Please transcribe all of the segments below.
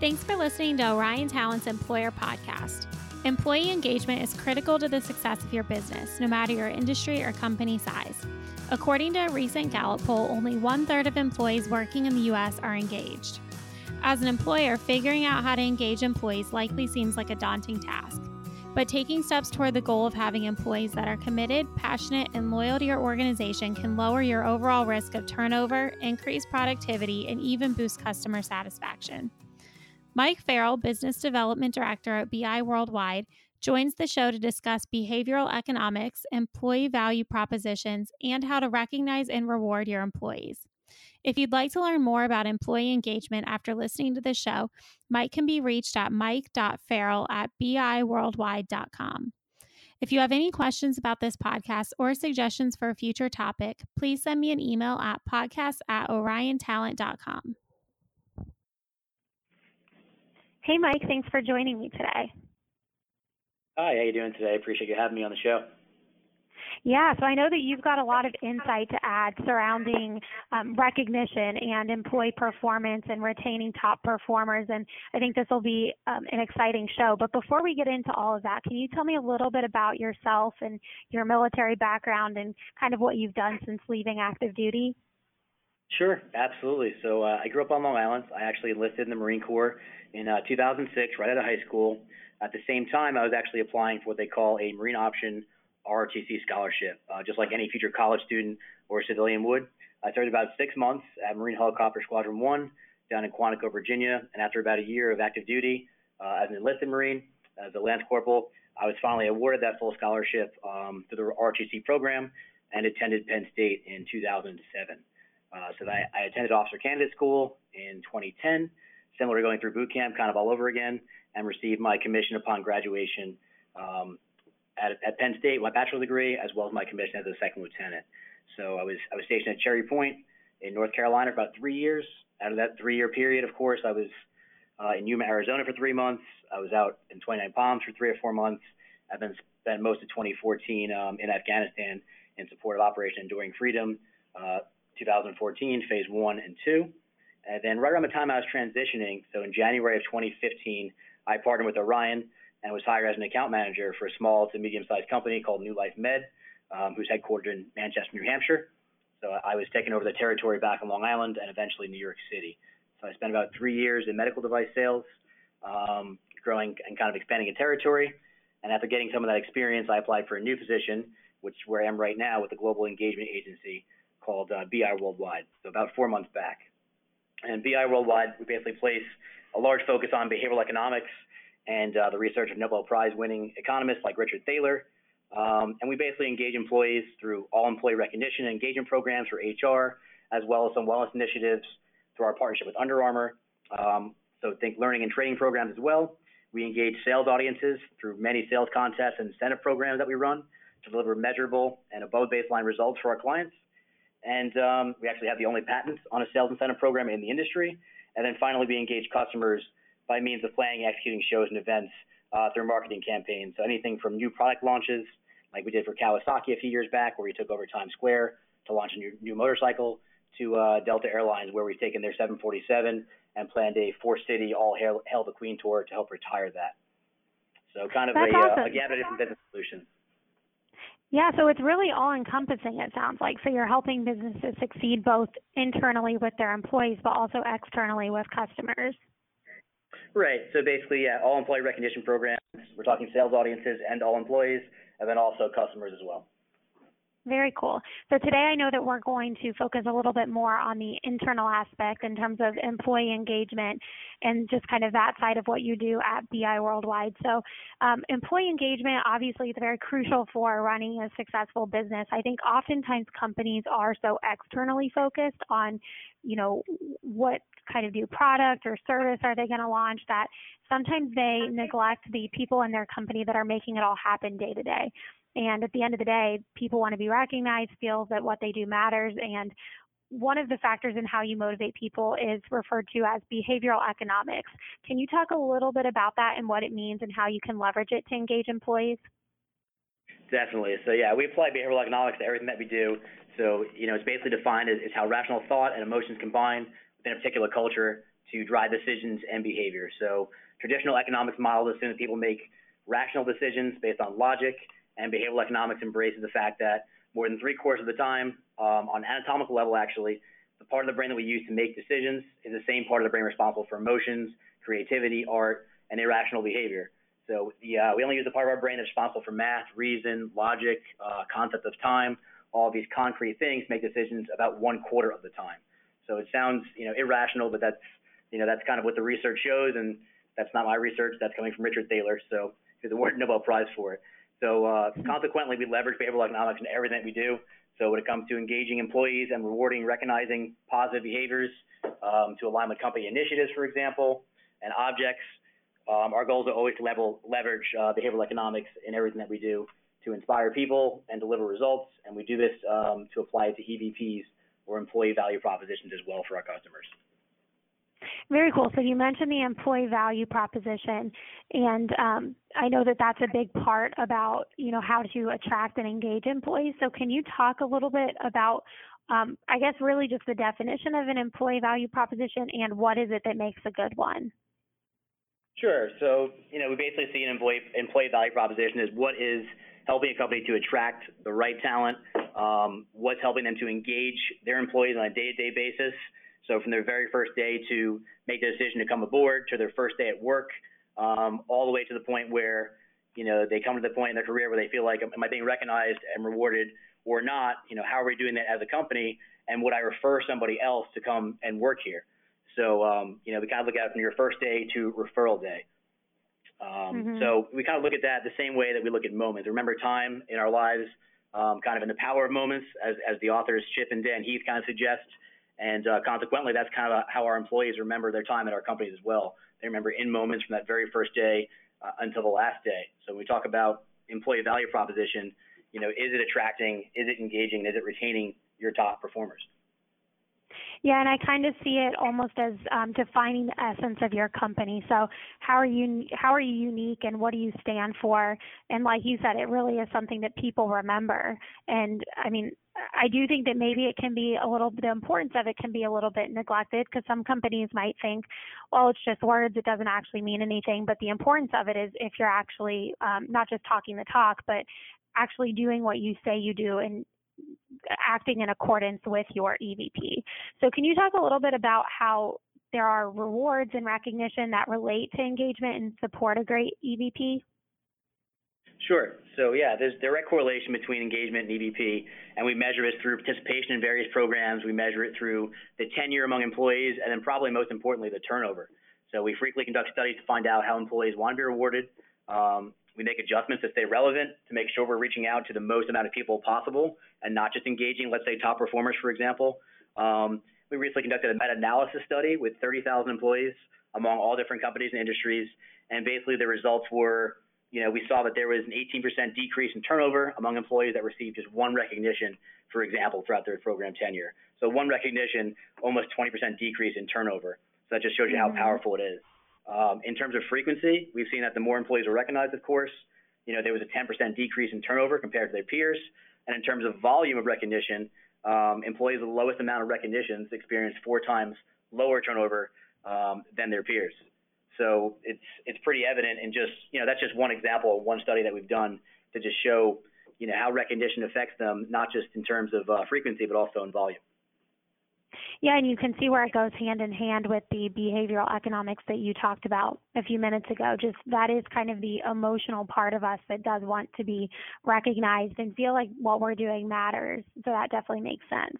Thanks for listening to Orion Talent's Employer Podcast. Employee engagement is critical to the success of your business, no matter your industry or company size. According to a recent Gallup poll, only 1/3 of employees working in the U.S. are engaged. As an employer, figuring out how to engage employees likely seems like a daunting task. But taking steps toward the goal of having employees that are committed, passionate, and loyal to your organization can lower your overall risk of turnover, increase productivity, and even boost customer satisfaction. Mike Farrell, Business Development Director at BI Worldwide, joins the show to discuss behavioral economics, employee value propositions, and how to recognize and reward your employees. If you'd like to learn more about employee engagement after listening to the show, Mike can be reached at mike.farrell@biworldwide.com. If you have any questions about this podcast or suggestions for a future topic, please send me an email at podcast@oriontalent.com. Hey, Mike, thanks for joining me today. Hi, how you doing today? Appreciate you having me on the show. Yeah, so I know that you've got a lot of insight to add surrounding recognition and employee performance and retaining top performers, and I think this will be an exciting show. But before we get into all of that, can you tell me a little bit about yourself and your military background and kind of what you've done since leaving active duty? Sure, absolutely. So I grew up on Long Island. I actually enlisted in the Marine Corps in 2006, right out of high school. At the same time, I was actually applying for what they call a Marine Option ROTC scholarship, just like any future college student or civilian would. I started about 6 months at Marine Helicopter Squadron 1 down in Quantico, Virginia, and after about a year of active duty as an enlisted Marine, as a Lance Corporal, I was finally awarded that full scholarship through the ROTC program and attended Penn State in 2007. So I attended Officer Candidate School in 2010, similar to going through boot camp, kind of all over again, and received my commission upon graduation at Penn State, my bachelor's degree, as well as my commission as a second lieutenant. So I was stationed at Cherry Point in North Carolina for about 3 years. Out of that 3-year period, of course, I was in Yuma, Arizona for 3 months. I was out in 29 Palms for 3 or 4 months. I've been spent most of 2014 in Afghanistan in support of Operation Enduring Freedom, 2014, Phase 1 and 2. And then right around the time I was transitioning, so in January of 2015, I partnered with Orion and was hired as an account manager for a small to medium-sized company called New Life Med, who's headquartered in Manchester, New Hampshire. So I was taking over the territory back in Long Island and eventually New York City. So I spent about 3 years in medical device sales, growing and kind of expanding a territory. And after getting some of that experience, I applied for a new position, which is where I am right now with the global engagement agency called BI Worldwide, so about 4 months back. And BI Worldwide, we basically place a large focus on behavioral economics and the research of Nobel Prize-winning economists like Richard Thaler. And we basically engage employees through all employee recognition and engagement programs for HR, as well as some wellness initiatives through our partnership with Under Armour. So think learning and training programs as well. We engage sales audiences through many sales contests and incentive programs that we run to deliver measurable and above baseline results for our clients. And we actually have the only patent on a sales incentive program in the industry. And then finally, we engage customers by means of planning, executing shows and events through marketing campaigns. So anything from new product launches, like we did for Kawasaki a few years back, where we took over Times Square to launch a new motorcycle, to Delta Airlines, where we've taken their 747 and planned a 4-city all Hail the Queen tour to help retire that. So kind of awesome. a gamut of different business solutions. Yeah, so it's really all-encompassing, it sounds like. So you're helping businesses succeed both internally with their employees, but also externally with customers. Right. So basically, yeah, all employee recognition programs. We're talking sales audiences and all employees, and then also customers as well. Very cool. So today I know that we're going to focus a little bit more on the internal aspect in terms of employee engagement and just kind of that side of what you do at BI Worldwide. So employee engagement obviously is very crucial for running a successful business. I think oftentimes companies are so externally focused on, what kind of new product or service are they going to launch that sometimes they neglect the people in their company that are making it all happen day to day. And at the end of the day, people want to be recognized, feel that what they do matters. And one of the factors in how you motivate people is referred to as behavioral economics. Can you talk a little bit about that and what it means and how you can leverage it to engage employees? Definitely. So yeah, we apply behavioral economics to everything that we do. So, it's basically defined as how rational thought and emotions combine within a particular culture to drive decisions and behavior. So traditional economics models assume that people make rational decisions based on logic, and behavioral economics embraces the fact that more than 3/4 of the time, on an anatomical level actually, the part of the brain that we use to make decisions is the same part of the brain responsible for emotions, creativity, art, and irrational behavior. So we only use the part of our brain that's responsible for math, reason, logic, concept of time, all of these concrete things to make decisions about 1/4 of the time. So it sounds, irrational, but that's kind of what the research shows, and that's not my research. That's coming from Richard Thaler, so he's awarded Nobel Prize for it. So consequently, we leverage behavioral economics in everything that we do. So when it comes to engaging employees and rewarding, recognizing positive behaviors to align with company initiatives, for example, and objects, our goals are always to leverage behavioral economics in everything that we do to inspire people and deliver results. And we do this to apply it to EVPs, or employee value propositions, as well for our customers. Very cool. So you mentioned the employee value proposition, and I know that that's a big part about, how to attract and engage employees. So can you talk a little bit about, I guess, really just the definition of an employee value proposition, and what is it that makes a good one? Sure. So, we basically see an employee value proposition as what is helping a company to attract the right talent, what's helping them to engage their employees on a day-to-day basis. So from their very first day to make the decision to come aboard, to their first day at work, all the way to the point where, they come to the point in their career where they feel like, am I being recognized and rewarded or not? How are we doing that as a company? And would I refer somebody else to come and work here? So, we kind of look at it from your first day to referral day. So we kind of look at that the same way that we look at moments. Remember time in our lives, kind of in the power of moments, as the authors Chip and Dan Heath kind of suggest. And consequently, that's kind of how our employees remember their time at our companies as well. They remember in moments from that very first day until the last day. So when we talk about employee value proposition, is it attracting, is it engaging, is it retaining your top performers? Yeah, and I kind of see it almost as defining the essence of your company. So how are you unique, and what do you stand for? And like you said, it really is something that people remember. And I mean, I do think that maybe it can be the importance of it can be a little bit neglected, because some companies might think, well, it's just words, it doesn't actually mean anything. But the importance of it is if you're actually not just talking the talk, but actually doing what you say you do and acting in accordance with your EVP. So can you talk a little bit about how there are rewards and recognition that relate to engagement and support a great EVP? Sure. So yeah, there's direct correlation between engagement and EVP, and we measure it through participation in various programs. We measure it through the tenure among employees, and then probably most importantly, the turnover. So we frequently conduct studies to find out how employees want to be rewarded. We make adjustments to stay relevant, to make sure we're reaching out to the most amount of people possible and not just engaging, let's say, top performers, for example. We recently conducted a meta-analysis study with 30,000 employees among all different companies and industries. And basically the results were, we saw that there was an 18% decrease in turnover among employees that received just one recognition, for example, throughout their program tenure. So one recognition, almost 20% decrease in turnover. So that just shows you how powerful it is. In terms of frequency, we've seen that the more employees are recognized, of course, there was a 10% decrease in turnover compared to their peers. And in terms of volume of recognition, employees with the lowest amount of recognitions experienced 4 times lower turnover than their peers. So it's pretty evident, and just that's just one example of one study that we've done to just show how recognition affects them, not just in terms of frequency, but also in volume. Yeah, and you can see where it goes hand in hand with the behavioral economics that you talked about a few minutes ago. Just that is kind of the emotional part of us that does want to be recognized and feel like what we're doing matters. So that definitely makes sense.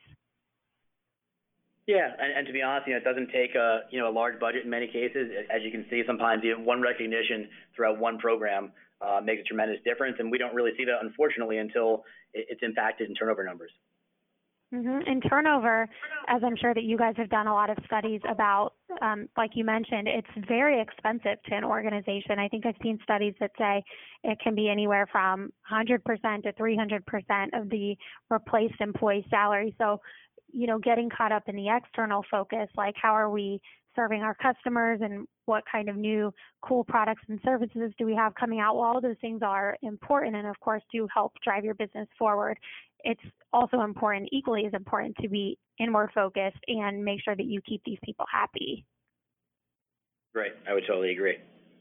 Yeah, and to be honest, it doesn't take a large budget in many cases. As you can see, sometimes even one recognition throughout one program makes a tremendous difference, and we don't really see that, unfortunately, until it's impacted in turnover numbers. And turnover, as I'm sure that you guys have done a lot of studies about, like you mentioned, it's very expensive to an organization. I think I've seen studies that say it can be anywhere from 100% to 300% of the replaced employee salary. So, getting caught up in the external focus, like how are we serving our customers and what kind of new cool products and services do we have coming out? Well, all of those things are important and, of course, do help drive your business forward. It's also important, equally as important, to be inward focused and make sure that you keep these people happy. Right. I would totally agree.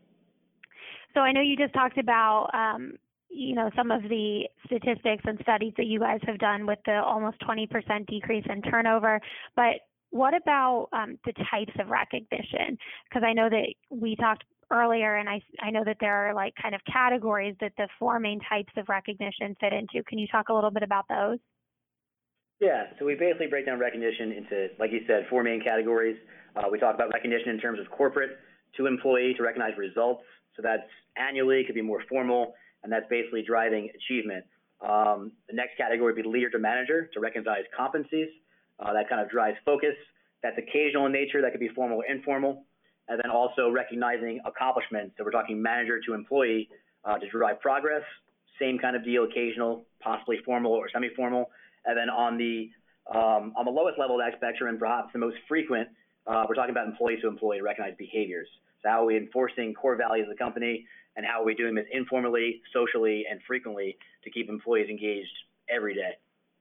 So I know you just talked about, some of the statistics and studies that you guys have done with the almost 20% decrease in turnover, but what about the types of recognition? Because I know that we talked earlier, and I know that there are like kind of categories that the four main types of recognition fit into. Can you talk a little bit about those? Yeah, so we basically break down recognition into, like you said, four main categories. We talk about recognition in terms of corporate to employee to recognize results. So that's annually, it could be more formal, and that's basically driving achievement. The next category would be leader to manager to recognize competencies. That kind of drives focus. That's occasional in nature. That could be formal or informal. And then also recognizing accomplishments. So we're talking manager to employee to drive progress. Same kind of deal, occasional, possibly formal or semi-formal. And then on the lowest level of that spectrum, and perhaps the most frequent, we're talking about employee to employee to recognize behaviors. So how are we enforcing core values of the company, and how are we doing this informally, socially, and frequently to keep employees engaged every day?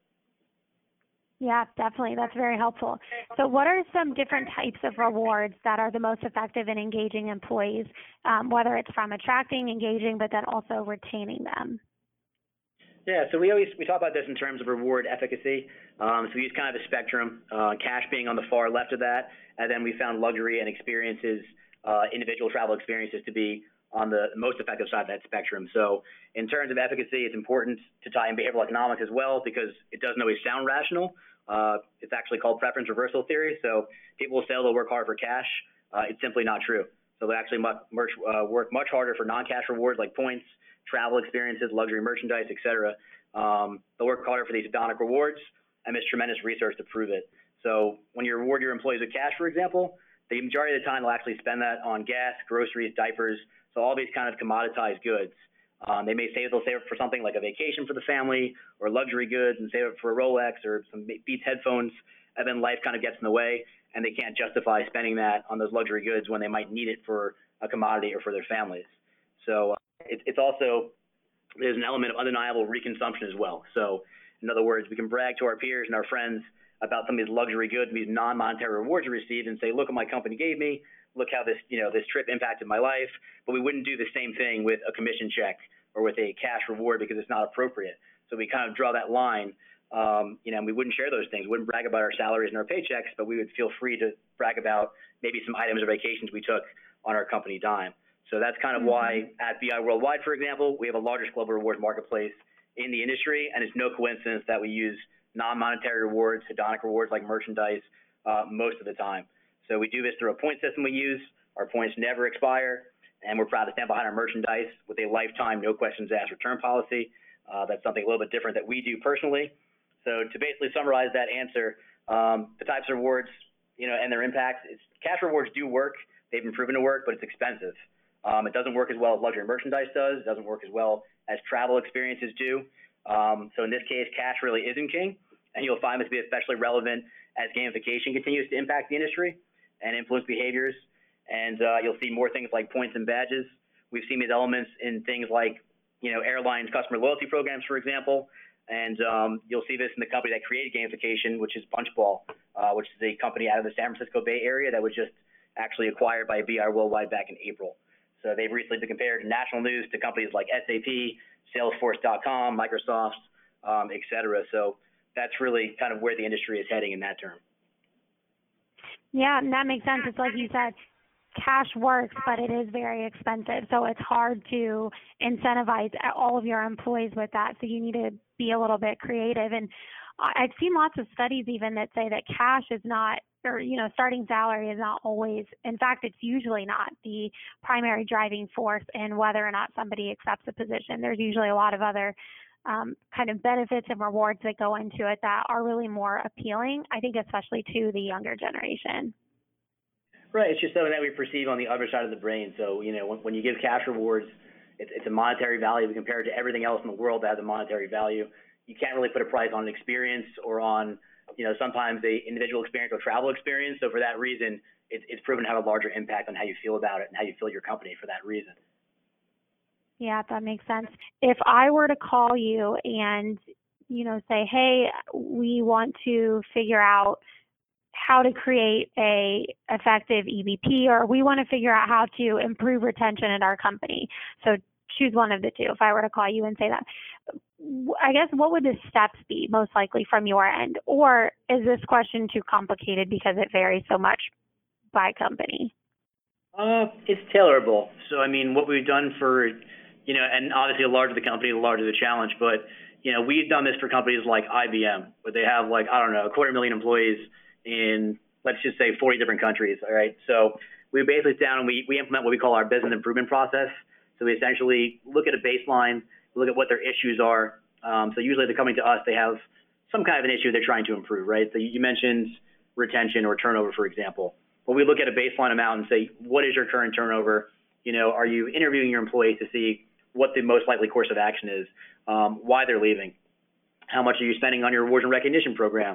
Yeah, definitely. That's very helpful. So what are some different types of rewards that are the most effective in engaging employees, whether it's from attracting, engaging, but then also retaining them? Yeah, so we talk about this in terms of reward efficacy. So we use kind of a spectrum, cash being on the far left of that, and then we found luxury and experiences, individual travel experiences to be on the most effective side of that spectrum. So in terms of efficacy, it's important to tie in behavioral economics as well, because it doesn't always sound rational. It's actually called preference reversal theory. So people will say they'll work hard for cash. It's simply not true. So they actually work much harder for non-cash rewards like points, travel experiences, luxury merchandise, etc. They'll work harder for these hedonic rewards, and there's tremendous research to prove it. So when you reward your employees with cash, for example, the majority of the time they'll actually spend that on gas, groceries, diapers, so all these kind of commoditized goods. They'll save it for something like a vacation for the family, or luxury goods, and save it for a Rolex or some Beats headphones, and then life kind of gets in the way, and they can't justify spending that on those luxury goods when they might need it for a commodity or for their families. So it's also, there's an element of undeniable reconsumption as well. So in other words, we can brag to our peers and our friends about some of these luxury goods and these non-monetary rewards we received, and say, look what my company gave me, look how this trip impacted my life. But we wouldn't do the same thing with a commission check or with a cash reward, because it's not appropriate. So we kind of draw that line, and we wouldn't share those things. We wouldn't brag about our salaries and our paychecks, but we would feel free to brag about maybe some items or vacations we took on our company dime. So that's kind of why at BI Worldwide, for example, we have the largest global rewards marketplace in the industry, and it's no coincidence that we use non-monetary rewards, hedonic rewards like merchandise most of the time. So we do this through a point system we use. Our points never expire, and we're proud to stand behind our merchandise with a lifetime, no questions asked return policy. That's something a little bit different that we do personally. So to basically summarize that answer, the types of rewards, and their impacts, cash rewards do work. They've been proven to work, but it's expensive. It doesn't work as well as luxury merchandise does. It doesn't work as well as travel experiences do. So in this case, cash really isn't king, and you'll find this to be especially relevant as gamification continues to impact the industry and influence behaviors. And you'll see more things like points and badges. We've seen these elements in things like, airlines customer loyalty programs, for example. And you'll see this in the company that created gamification, which is Punchball, which is a company out of the San Francisco Bay Area that was just actually acquired by BI Worldwide back in April. So they've recently been compared in national news to companies like SAP, Salesforce.com, Microsoft, et cetera. So that's really kind of where the industry is heading in that term. Yeah, and that makes sense. It's like you said, cash works, but it is very expensive. So it's hard to incentivize all of your employees with that. So you need to be a little bit creative. And I've seen lots of studies even that say that cash is not, or, starting salary is not always, in fact, it's usually not the primary driving force in whether or not somebody accepts a position. There's usually a lot of other kind of benefits and rewards that go into it that are really more appealing, I think, especially to the younger generation. Right. It's just something that we perceive on the other side of the brain. So, when you give cash rewards, it's a monetary value compared to everything else in the world that has a monetary value. You can't really put a price on an experience or on, sometimes a individual experience or travel experience. So for that reason, it's proven to have a larger impact on how you feel about it and how you feel your company for that reason. Yeah, that makes sense. If I were to call you and, say, hey, we want to figure out how to create a effective EVP, or we want to figure out how to improve retention at our company. So choose one of the two. If I were to call you and say that, I guess what would the steps be most likely from your end? Or is this question too complicated because it varies so much by company? It's tailorable. So, I mean, what we've done for, and obviously the larger the company, the larger the challenge, but, we've done this for companies like IBM, where they have 250,000 employees in, let's just say 40 different countries. All right. So we basically sit down and we implement what we call our business improvement process. So we essentially look at a baseline, look at what their issues are. So usually they're coming to us, they have some kind of an issue they're trying to improve, right? So you mentioned retention or turnover, for example. Well, we look at a baseline amount and say, what is your current turnover? Are you interviewing your employees to see what the most likely course of action is, why they're leaving? How much are you spending on your rewards and recognition program?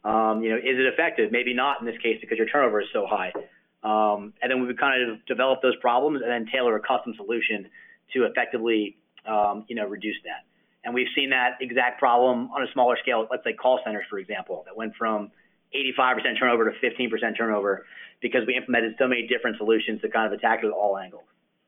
Is it effective? Maybe not in this case because your turnover is so high. And then we would kind of develop those problems and then tailor a custom solution to effectively, reduce that. And we've seen that exact problem on a smaller scale, let's say call centers, for example, that went from 85% turnover to 15% turnover because we implemented so many different solutions to kind of attack it at all angles.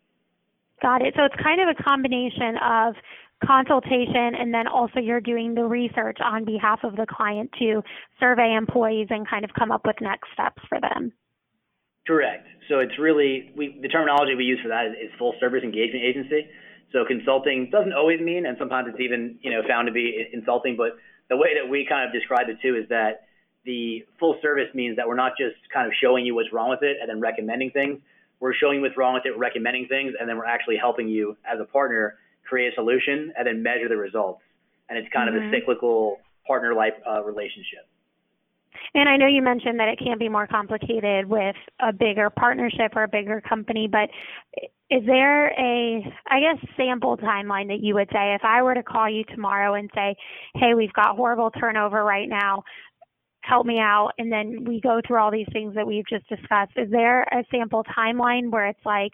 Got it. So it's kind of a combination of consultation and then also you're doing the research on behalf of the client to survey employees and kind of come up with next steps for them. Correct. So it's really, the terminology we use for that is full service engagement agency. So consulting doesn't always mean, and sometimes it's even, found to be insulting, but the way that we kind of describe it too is that the full service means that we're not just kind of showing you what's wrong with it and then recommending things. We're showing you what's wrong with it, recommending things, and then we're actually helping you as a partner create a solution and then measure the results. And it's kind of a cyclical partner-like relationship. And I know you mentioned that it can be more complicated with a bigger partnership or a bigger company, but is there a, sample timeline that you would say, if I were to call you tomorrow and say, hey, we've got horrible turnover right now, help me out, and then we go through all these things that we've just discussed, is there a sample timeline where it's like,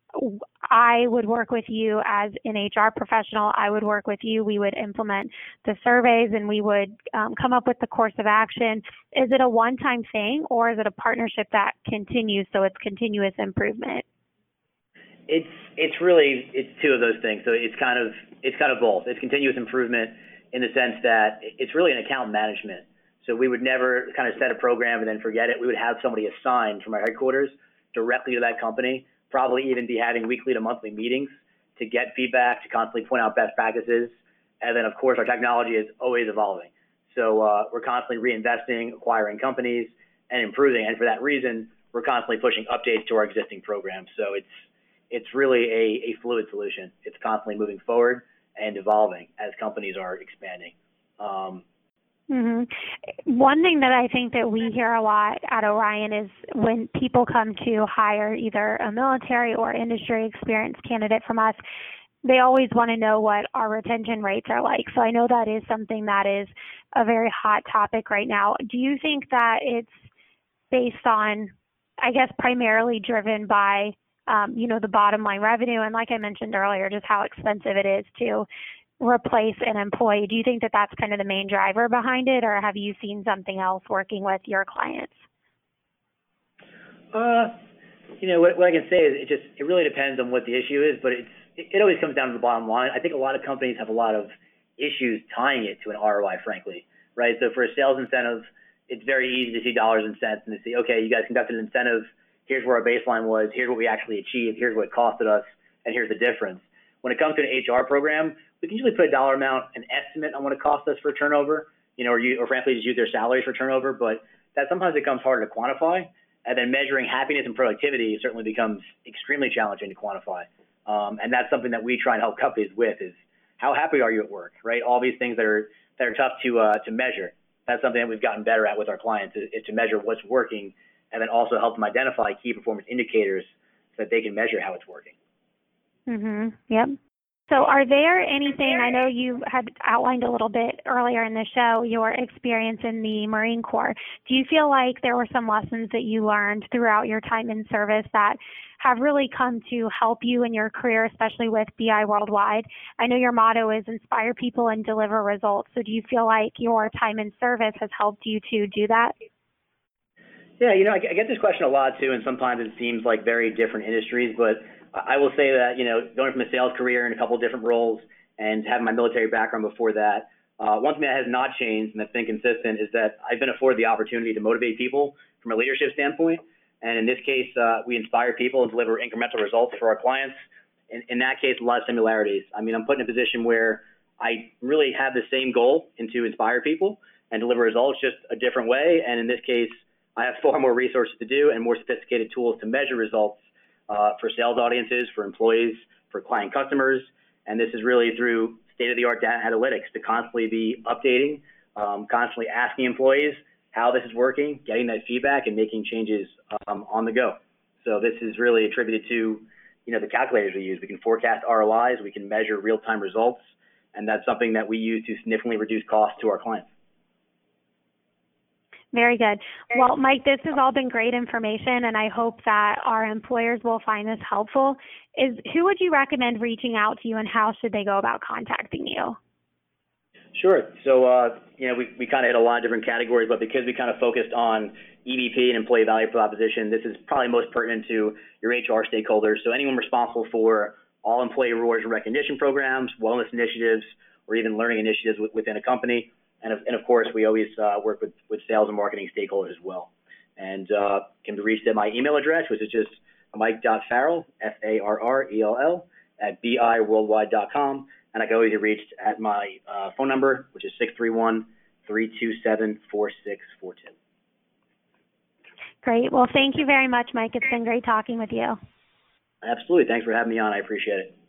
I would work with you as an HR professional, I would work with you, we would implement the surveys, and we would come up with the course of action? Is it a one-time thing, or is it a partnership that continues, so it's continuous improvement? It's two of those things. So it's kind of both. It's continuous improvement in the sense that it's really an account management. So we would never kind of set a program and then forget it. We would have somebody assigned from our headquarters directly to that company, probably even be having weekly to monthly meetings to get feedback, to constantly point out best practices. And then, of course, our technology is always evolving. So we're constantly reinvesting, acquiring companies, and improving. And for that reason, we're constantly pushing updates to our existing programs. So it's really a fluid solution. It's constantly moving forward and evolving as companies are expanding. One thing that I think that we hear a lot at Orion is when people come to hire either a military or industry experienced candidate from us, they always want to know what our retention rates are like. So I know that is something that is a very hot topic right now. Do you think that it's based on, primarily driven by, the bottom line revenue? And like I mentioned earlier, just how expensive it is to replace an employee. Do you think that that's kind of the main driver behind it, or have you seen something else working with your clients? What I can say is it really depends on what the issue is, but it always comes down to the bottom line. I think a lot of companies have a lot of issues tying it to an ROI, frankly, right? So for a sales incentive, it's very easy to see dollars and cents and to see, okay, you guys conducted an incentive, here's where our baseline was, here's what we actually achieved, here's what it costed us, and here's the difference. When it comes to an HR program, we can usually put a dollar amount, an estimate on what it costs us for turnover, or frankly just use their salaries for turnover, but that sometimes becomes harder to quantify. And then measuring happiness and productivity certainly becomes extremely challenging to quantify. And that's something that we try and help companies with is how happy are you at work, right? All these things that are tough to measure. That's something that we've gotten better at with our clients is to measure what's working and then also help them identify key performance indicators so that they can measure how it's working. Yep. So are there anything, I know you had outlined a little bit earlier in the show, your experience in the Marine Corps. Do you feel like there were some lessons that you learned throughout your time in service that have really come to help you in your career, especially with BI Worldwide? I know your motto is inspire people and deliver results. So do you feel like your time in service has helped you to do that? Yeah, I get this question a lot too, and sometimes it seems like very different industries, but I will say that, going from a sales career in a couple of different roles and having my military background before that, one thing that has not changed and that's been consistent is that I've been afforded the opportunity to motivate people from a leadership standpoint. And in this case, we inspire people and deliver incremental results for our clients. In that case, a lot of similarities. I mean, I'm put in a position where I really have the same goal and to inspire people and deliver results, just a different way. And in this case, I have far more resources to do and more sophisticated tools to measure results for sales audiences, for employees, for client customers. And this is really through state-of-the-art data analytics to constantly be updating, constantly asking employees how this is working, getting that feedback, and making changes on the go. So this is really attributed to the calculators we use. We can forecast ROIs, we can measure real-time results, and that's something that we use to significantly reduce costs to our clients. Very good. Well, Mike, this has all been great information, and I hope that our employers will find this helpful. Who would you recommend reaching out to you, and how should they go about contacting you? Sure. So, we kind of hit a lot of different categories, but because we kind of focused on EVP and employee value proposition, this is probably most pertinent to your HR stakeholders. So anyone responsible for all employee rewards and recognition programs, wellness initiatives, or even learning initiatives within a company. And of course, we always work with sales and marketing stakeholders as well. And can be reached at my email address, which is just mike.farrell, Farrell, at biworldwide.com. And I can always be reached at my phone number, which is 631-327-4642. Great. Well, thank you very much, Mike. It's been great talking with you. Absolutely. Thanks for having me on. I appreciate it.